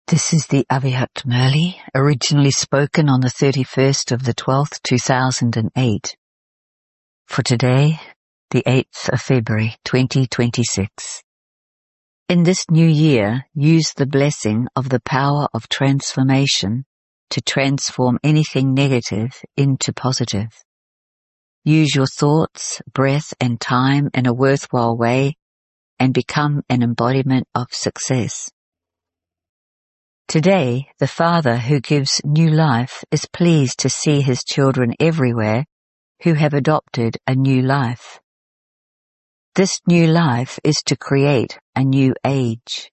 This is the Avihat Murli, originally spoken on the 31st of the 12th, 2008. For today, the 8th of February, 2026. In this new year, use the blessing of the power of transformation to transform anything negative into positive. Use your thoughts, breath, and time in a worthwhile way and become an embodiment of success. Today, the Father who gives new life is pleased to see his children everywhere who have adopted a new life. This new life is to create a new age.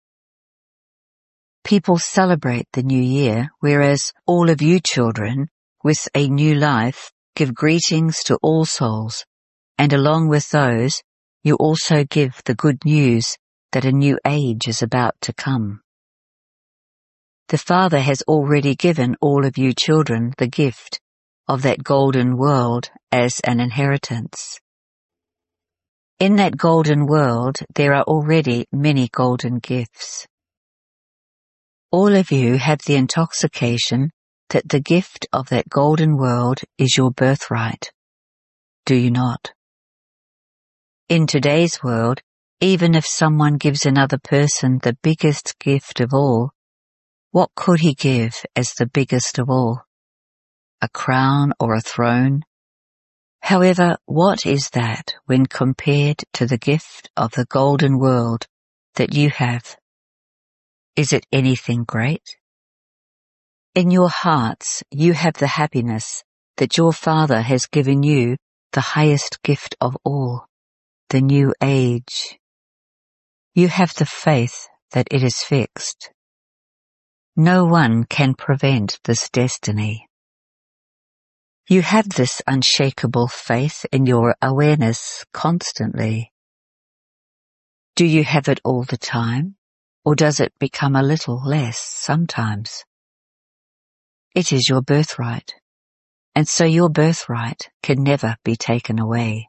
People celebrate the new year, whereas all of you children with a new life give greetings to all souls, and along with those, you also give the good news that a new age is about to come. The Father has already given all of you children the gift of that golden world as an inheritance. In that golden world, there are already many golden gifts. All of you have the intoxication that the gift of that golden world is your birthright. Do you not? In today's world, even if someone gives another person the biggest gift of all, what could he give as the biggest of all? A crown or a throne? However, what is that when compared to the gift of the golden world that you have? Is it anything great? In your hearts, you have the happiness that your Father has given you the highest gift of all, the new age. You have the faith that it is fixed. No one can prevent this destiny. You have this unshakable faith in your awareness constantly. Do you have it all the time, or does it become a little less sometimes? It is your birthright, and so your birthright can never be taken away.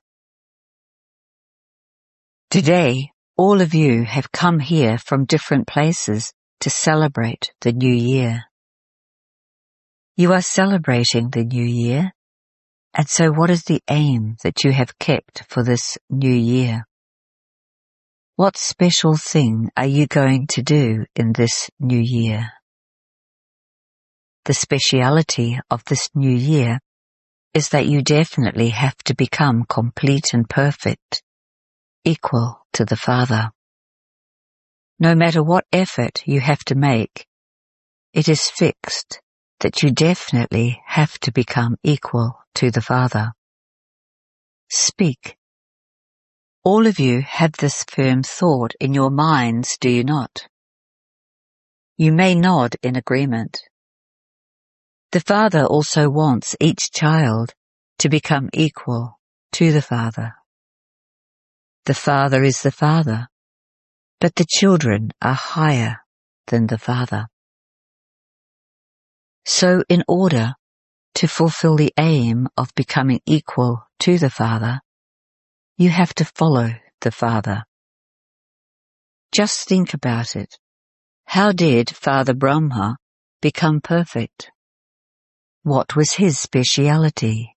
Today, all of you have come here from different places to celebrate the new year. You are celebrating the new year, and so what is the aim that you have kept for this new year? What special thing are you going to do in this new year? The speciality of this new year is that you definitely have to become complete and perfect, equal to the Father. No matter what effort you have to make, it is fixed that you definitely have to become equal to the Father. Speak. All of you have this firm thought in your minds, do you not? You may nod in agreement. The Father also wants each child to become equal to the Father. The Father is the Father, but the children are higher than the Father. So in order to fulfill the aim of becoming equal to the Father, you have to follow the Father. Just think about it. How did Father Brahma become perfect? What was his speciality?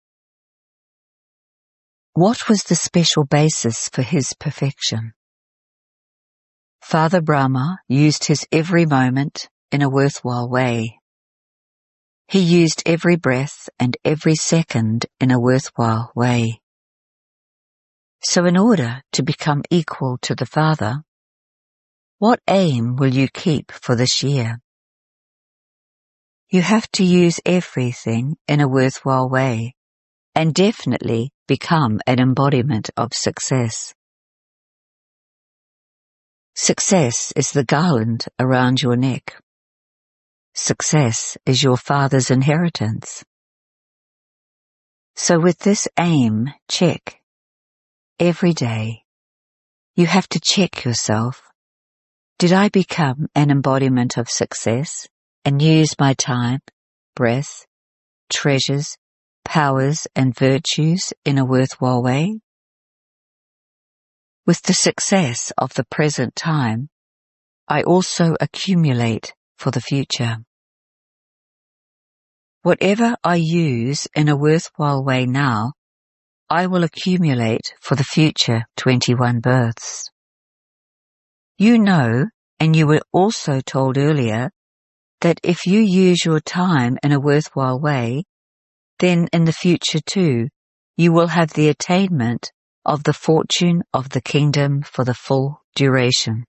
What was the special basis for his perfection? Father Brahma used his every moment in a worthwhile way. He used every breath and every second in a worthwhile way. So in order to become equal to the Father, what aim will you keep for this year? You have to use everything in a worthwhile way and definitely become an embodiment of success. Success is the garland around your neck. Success is your Father's inheritance. So with this aim, check. Every day, you have to check yourself. Did I become an embodiment of success and use my time, breath, treasures, powers, and virtues in a worthwhile way? With the success of the present time, I also accumulate for the future. Whatever I use in a worthwhile way now, I will accumulate for the future 21 births. You know, and you were also told earlier, that if you use your time in a worthwhile way, then in the future too, you will have the attainment of the fortune of the kingdom for the full duration.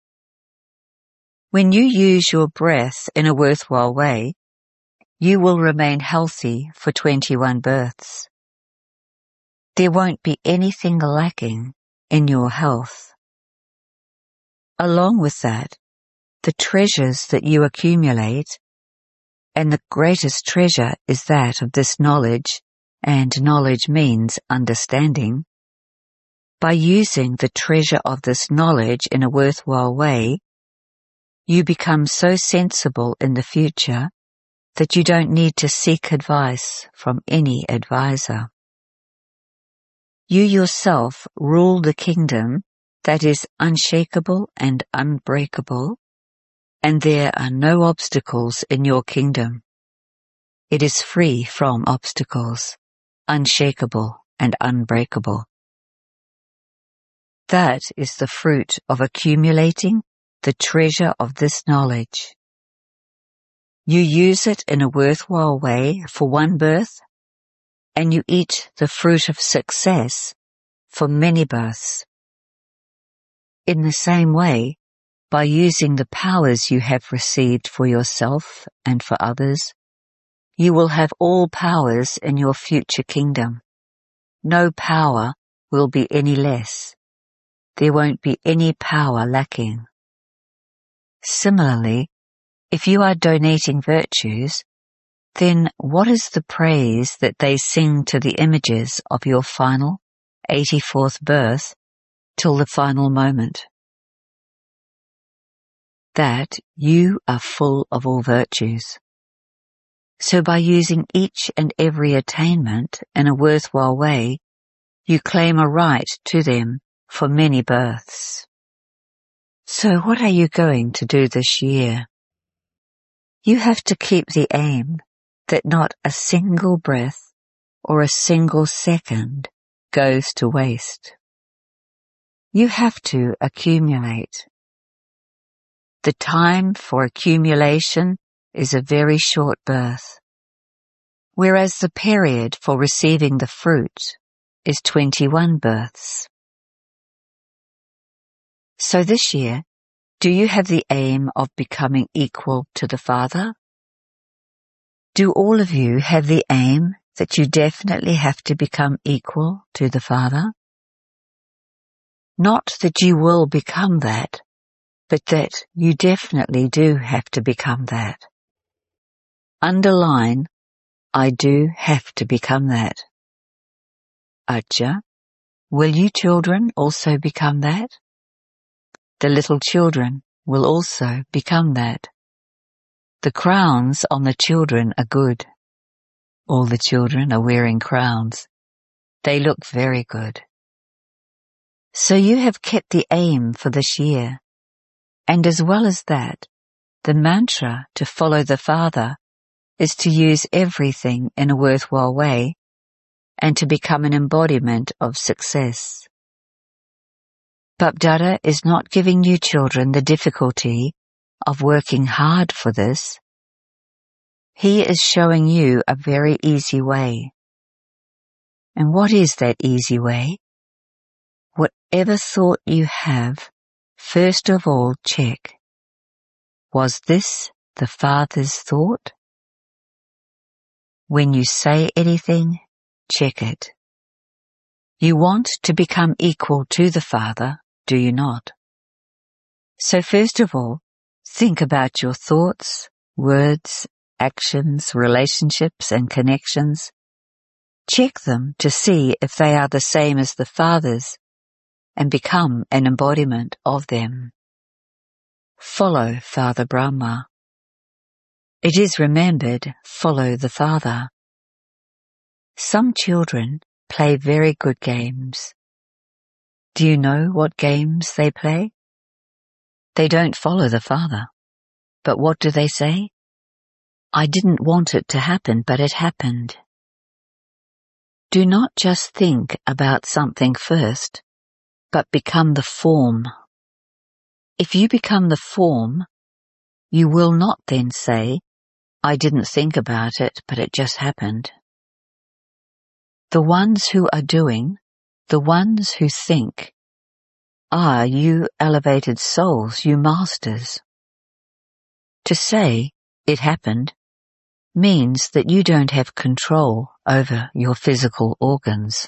When you use your breath in a worthwhile way, you will remain healthy for 21 births. There won't be anything lacking in your health. Along with that, the treasures that you accumulate, and the greatest treasure is that of this knowledge, and knowledge means understanding. By using the treasure of this knowledge in a worthwhile way, you become so sensible in the future that you don't need to seek advice from any advisor. You yourself rule the kingdom that is unshakable and unbreakable, and there are no obstacles in your kingdom. It is free from obstacles, unshakable and unbreakable. That is the fruit of accumulating the treasure of this knowledge. You use it in a worthwhile way for one birth, and you eat the fruit of success for many births. In the same way, by using the powers you have received for yourself and for others, you will have all powers in your future kingdom. No power will be any less. There won't be any power lacking. Similarly, if you are donating virtues, then what is the praise that they sing to the images of your final 84th birth till the final moment? That you are full of all virtues. So by using each and every attainment in a worthwhile way, you claim a right to them for many births. So what are you going to do this year? You have to keep the aim that not a single breath or a single second goes to waste. You have to accumulate. The time for accumulation is a very short birth, whereas the period for receiving the fruit is 21 births. So this year, do you have the aim of becoming equal to the Father? Do all of you have the aim that you definitely have to become equal to the Father? Not that you will become that, but that you definitely do have to become that. Underline, I do have to become that. Acha, will you children also become that? The little children will also become that. The crowns on the children are good. All the children are wearing crowns. They look very good. So you have kept the aim for this year. And as well as that, the mantra to follow the Father is to use everything in a worthwhile way and to become an embodiment of success. Bapdada is not giving you children the difficulty of working hard for this. He is showing you a very easy way. And what is that easy way? Whatever thought you have, first of all check. Was this the Father's thought? When you say anything, check it. You want to become equal to the Father, do you not? So first of all, think about your thoughts, words, actions, relationships and connections. Check them to see if they are the same as the Father's and become an embodiment of them. Follow Father Brahma. It is remembered, follow the Father. Some children play very good games. Do you know what games they play? They don't follow the Father. But what do they say? I didn't want it to happen, but it happened. Do not just think about something first, but become the form. If you become the form, you will not then say, I didn't think about it, but it just happened. The ones who are doing, the ones who think, are you elevated souls, you masters. To say, it happened, means that you don't have control over your physical organs.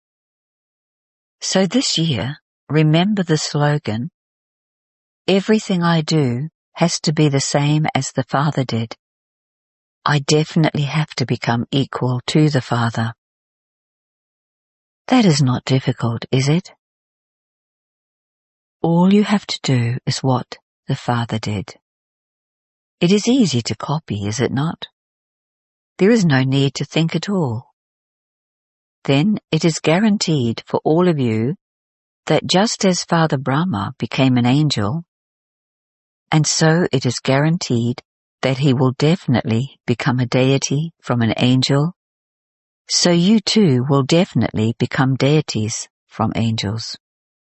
So this year, remember the slogan, everything I do has to be the same as the Father did. I definitely have to become equal to the Father. That is not difficult, is it? All you have to do is what the Father did. It is easy to copy, is it not? There is no need to think at all. Then it is guaranteed for all of you that just as Father Brahma became an angel, and so it is guaranteed that he will definitely become a deity from an angel, so you too will definitely become deities from angels.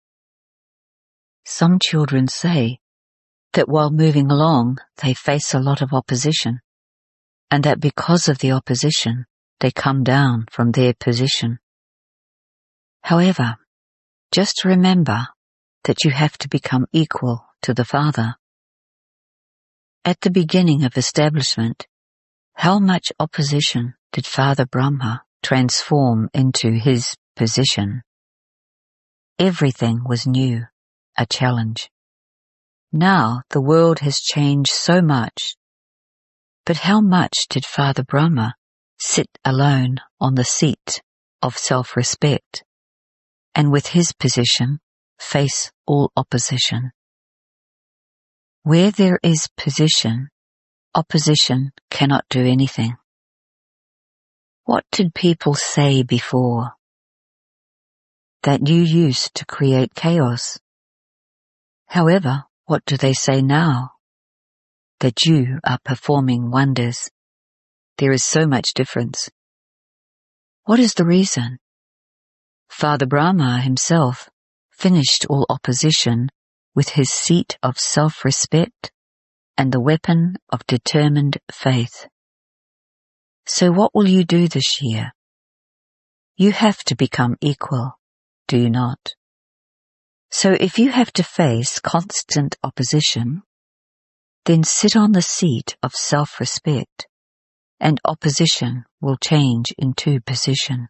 Some children say that while moving along they face a lot of opposition, and that because of the opposition they come down from their position. However, just remember that you have to become equal to the Father. At the beginning of establishment, how much opposition did Father Brahma transform into his position? Everything was new, a challenge. Now the world has changed so much, but how much did Father Brahma sit alone on the seat of self-respect, and with his position face all opposition? Where there is position, opposition cannot do anything. What did people say before? That you used to create chaos. However, what do they say now? That you are performing wonders. There is so much difference. What is the reason? Father Brahma himself finished all opposition with his seat of self-respect and the weapon of determined faith. So what will you do this year? You have to become equal, do you not? So if you have to face constant opposition, then sit on the seat of self-respect, and opposition will change into position.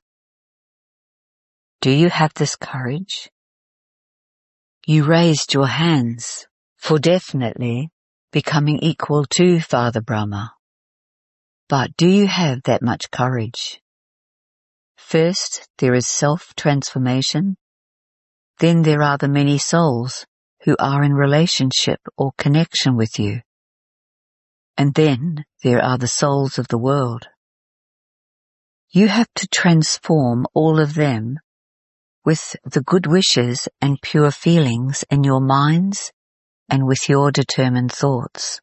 Do you have this courage? You raised your hands for definitely becoming equal to Father Brahma. But do you have that much courage? First, there is self-transformation. Then there are the many souls who are in relationship or connection with you. And then there are the souls of the world. You have to transform all of them with the good wishes and pure feelings in your minds and with your determined thoughts.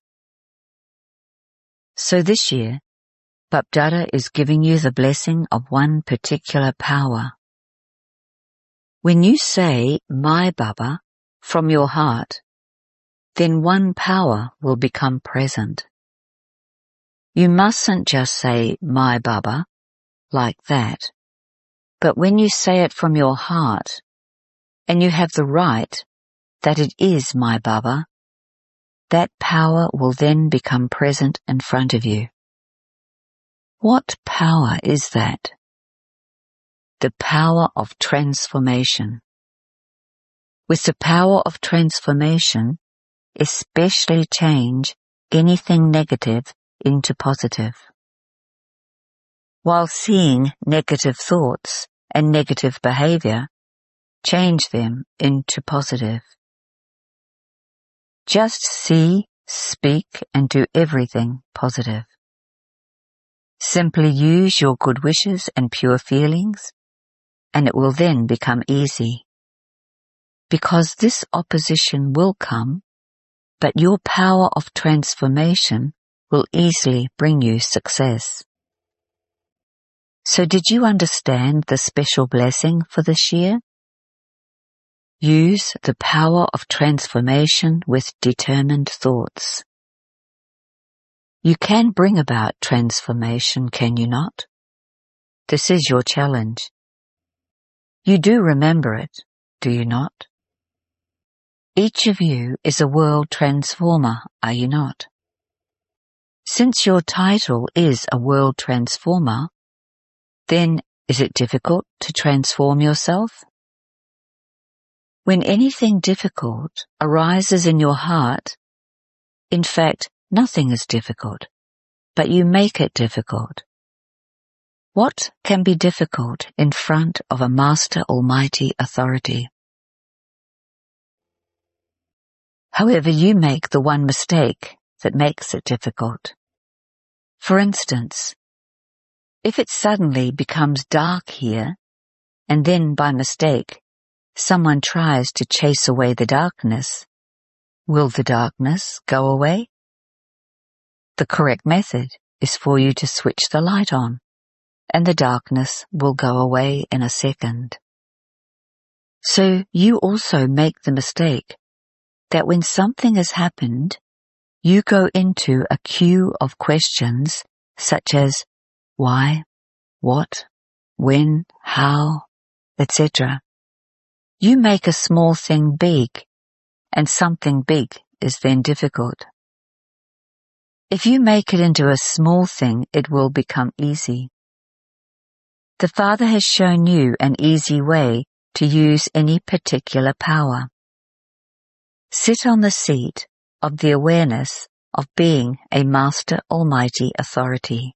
So this year, Bapdada is giving you the blessing of one particular power. When you say, my Baba, from your heart, then one power will become present. You mustn't just say, my Baba, like that. But when you say it from your heart, and you have the right that it is my Baba, that power will then become present in front of you. What power is that? The power of transformation. With the power of transformation, especially change anything negative into positive. While seeing negative thoughts and negative behavior, change them into positive. Just see, speak, and do everything positive. Simply use your good wishes and pure feelings, and it will then become easy. Because this opposition will come, but your power of transformation will easily bring you success. So did you understand the special blessing for this year? Use the power of transformation with determined thoughts. You can bring about transformation, can you not? This is your challenge. You do remember it, do you not? Each of you is a world transformer, are you not? Since your title is a world transformer, then is it difficult to transform yourself? When anything difficult arises in your heart, in fact, nothing is difficult, but you make it difficult. What can be difficult in front of a Master Almighty Authority? However, you make the one mistake that makes it difficult. For instance, if it suddenly becomes dark here, and then by mistake someone tries to chase away the darkness, will the darkness go away? The correct method is for you to switch the light on, and the darkness will go away in a second. So you also make the mistake that when something has happened, you go into a queue of questions such as why, what, when, how, etc. You make a small thing big, and something big is then difficult. If you make it into a small thing, it will become easy. The Father has shown you an easy way to use any particular power. Sit on the seat of the awareness of being a Master Almighty Authority.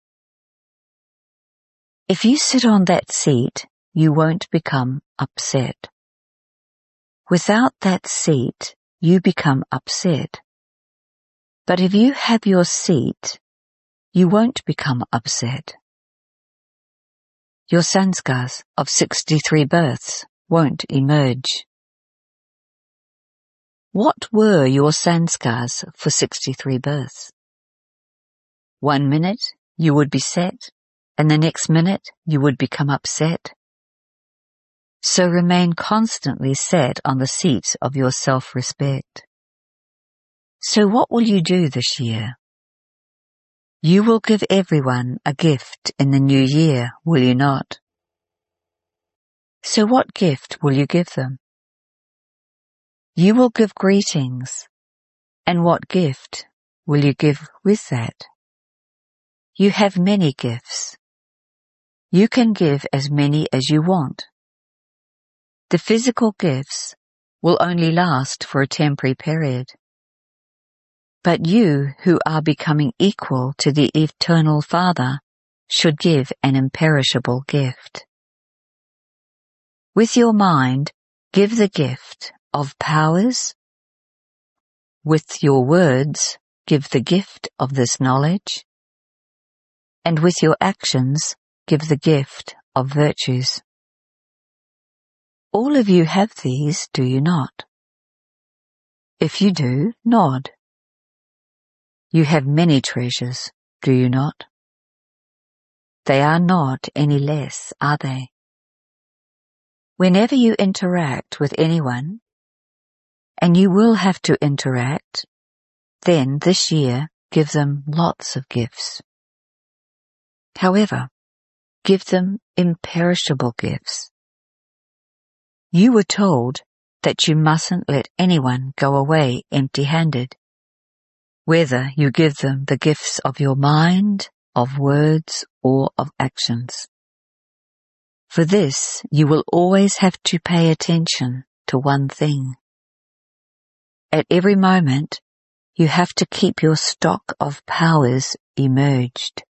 If you sit on that seat, you won't become upset. Without that seat, you become upset. But if you have your seat, you won't become upset. Your sanskars of 63 births won't emerge. What were your sanskars for 63 births? 1 minute you would be set, and the next minute you would become upset. So remain constantly set on the seat of your self-respect. So what will you do this year? You will give everyone a gift in the new year, will you not? So what gift will you give them? You will give greetings, and what gift will you give with that? You have many gifts. You can give as many as you want. The physical gifts will only last for a temporary period. But you who are becoming equal to the Eternal Father should give an imperishable gift. With your mind, give the gift of powers. With your words, give the gift of this knowledge. And with your actions, give the gift of virtues. All of you have these, do you not? If you do, nod. You have many treasures, do you not? They are not any less, are they? Whenever you interact with anyone, and you will have to interact, then this year give them lots of gifts. However, give them imperishable gifts. You were told that you mustn't let anyone go away empty-handed. Whether you give them the gifts of your mind, of words, or of actions. For this, you will always have to pay attention to one thing. At every moment, you have to keep your stock of powers emerged.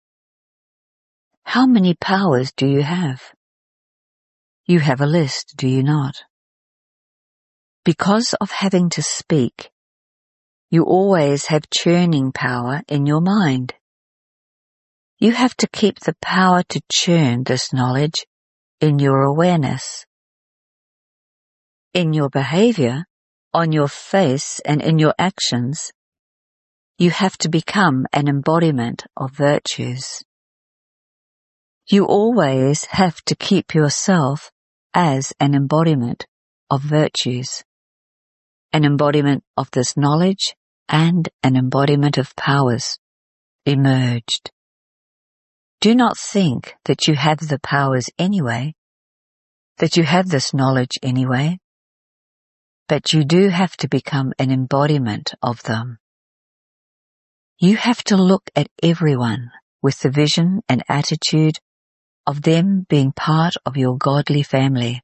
How many powers do you have? You have a list, do you not? Because of having to speak, you always have churning power in your mind. You have to keep the power to churn this knowledge in your awareness. In your behavior, on your face and in your actions, you have to become an embodiment of virtues. You always have to keep yourself as an embodiment of virtues, an embodiment of this knowledge and an embodiment of powers emerged. Do not think that you have the powers anyway, that you have this knowledge anyway, but you do have to become an embodiment of them. You have to look at everyone with the vision and attitude of them being part of your godly family.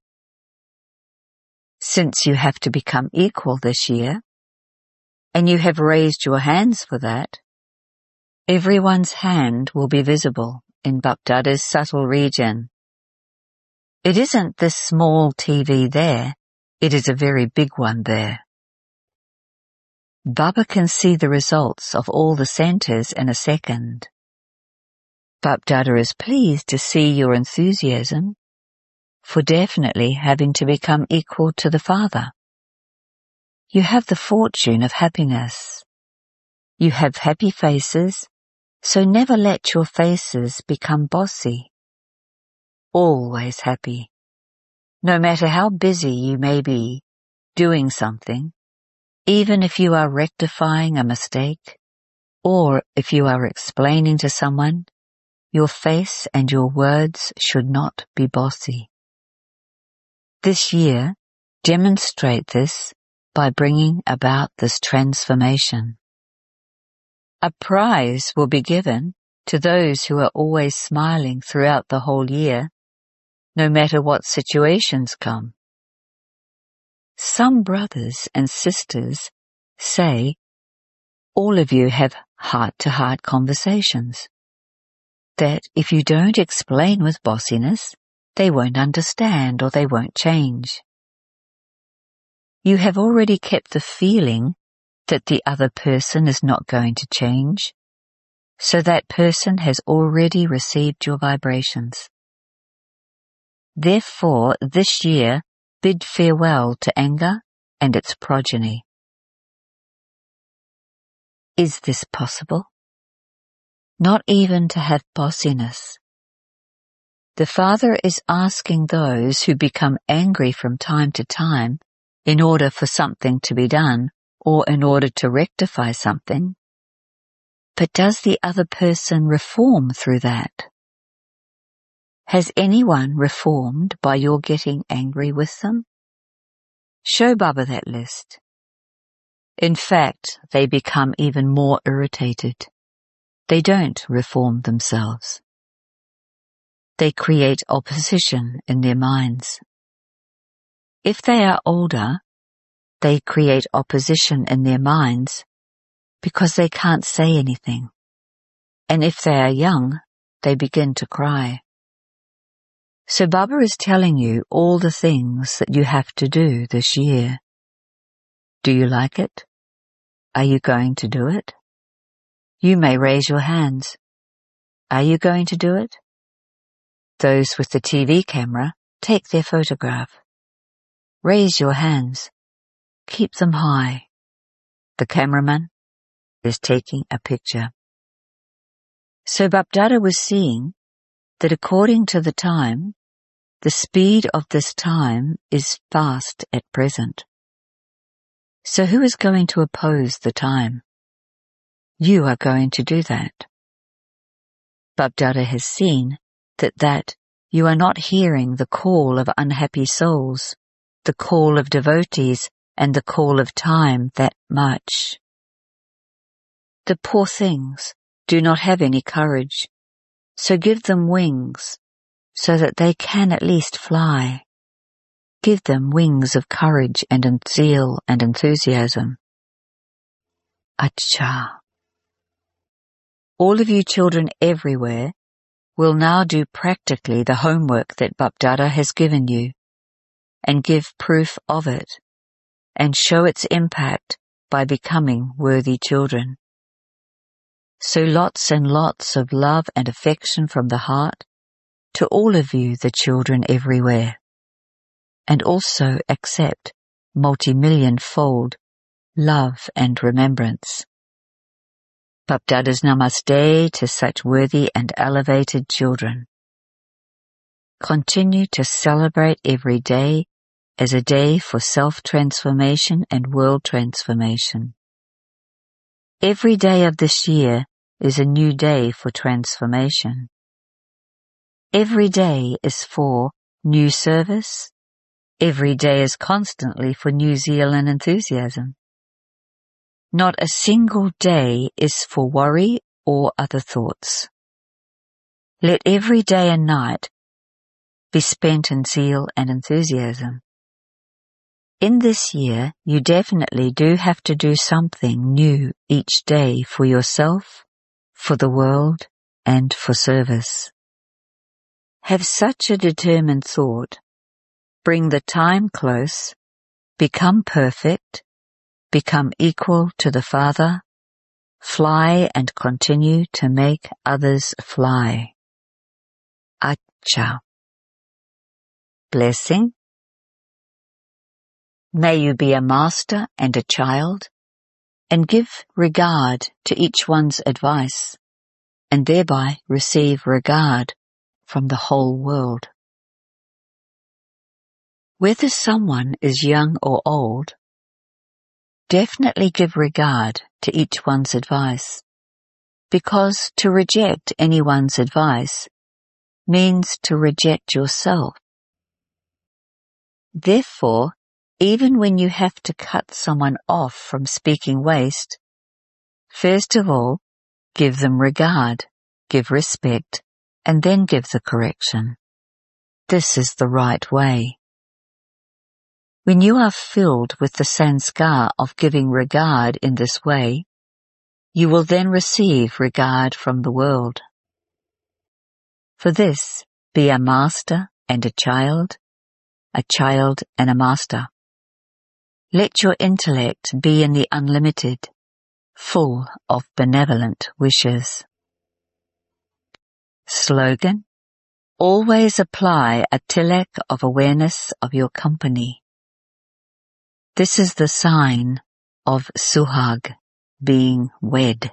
Since you have to become equal this year, and you have raised your hands for that, everyone's hand will be visible in BapDada's subtle region. It isn't this small TV there, it is a very big one there. Baba can see the results of all the centers in a second. BapDada is pleased to see your enthusiasm for definitely having to become equal to the Father. You have the fortune of happiness. You have happy faces, so never let your faces become bossy. Always happy. No matter how busy you may be doing something, even if you are rectifying a mistake, or if you are explaining to someone, your face and your words should not be bossy. This year, demonstrate this by bringing about this transformation. A prize will be given to those who are always smiling throughout the whole year, no matter what situations come. Some brothers and sisters say, all of you have heart-to-heart conversations, that if you don't explain with bossiness, they won't understand or they won't change. You have already kept the feeling that the other person is not going to change, so that person has already received your vibrations. Therefore, this year, bid farewell to anger and its progeny. Is this possible? Not even to have bossiness. The Father is asking those who become angry from time to time in order for something to be done or in order to rectify something, but does the other person reform through that? Has anyone reformed by your getting angry with them? Show Baba that list. In fact, they become even more irritated. They don't reform themselves. They create opposition in their minds. If they are older, they create opposition in their minds because they can't say anything. And if they are young, they begin to cry. So Baba is telling you all the things that you have to do this year. Do you like it? Are you going to do it? You may raise your hands. Are you going to do it? Those with the TV camera, take their photograph. Raise your hands. Keep them high. The cameraman is taking a picture. So BapDada was seeing that according to the time, the speed of this time is fast at present. So who is going to oppose the time? You are going to do that. BapDada has seen that you are not hearing the call of unhappy souls, the call of devotees, and the call of time that much. The poor things do not have any courage, so give them wings, so that they can at least fly. Give them wings of courage and zeal and enthusiasm. Acha. All of you children everywhere will now do practically the homework that BapDada has given you, and give proof of it, and show its impact by becoming worthy children. So lots and lots of love and affection from the heart to all of you, the children everywhere. And also accept multi-million-fold love and remembrance. Bapdada's namaste to such worthy and elevated children. Continue to celebrate every day as a day for self-transformation and world transformation. Every day of this year is a new day for transformation. Every day is for new service. Every day is constantly for new zeal and enthusiasm. Not a single day is for worry or other thoughts. Let every day and night be spent in zeal and enthusiasm. In this year, you definitely do have to do something new each day for yourself, for the world, and for service. Have such a determined thought. Bring the time close. Become perfect. Become equal to the Father. Fly and continue to make others fly. Acha. Blessing. May you be a master and a child, and give regard to each one's advice, and thereby receive regard from the whole world. Whether someone is young or old, definitely give regard to each one's advice, because to reject anyone's advice means to reject yourself. Therefore, even when you have to cut someone off from speaking waste, first of all, give them regard, give respect, and then give the correction. This is the right way. When you are filled with the sanskar of giving regard in this way, you will then receive regard from the world. For this, be a master and a child and a master. Let your intellect be in the unlimited, full of benevolent wishes. Slogan: always apply a tilak of awareness of your company. This is the sign of Suhag, being wed.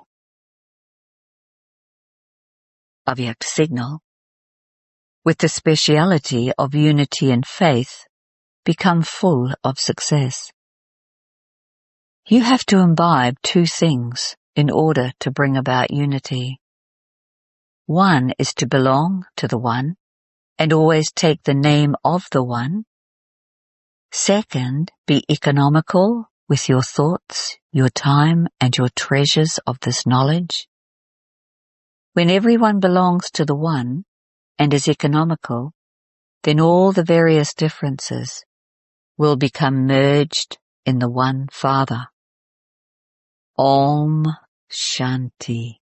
Avyak signal. With the speciality of unity and faith, become full of success. You have to imbibe two things in order to bring about unity. One is to belong to the One and always take the name of the One. Second, be economical with your thoughts, your time, and your treasures of this knowledge. When everyone belongs to the One and is economical, then all the various differences will become merged in the one Father. Om Shanti.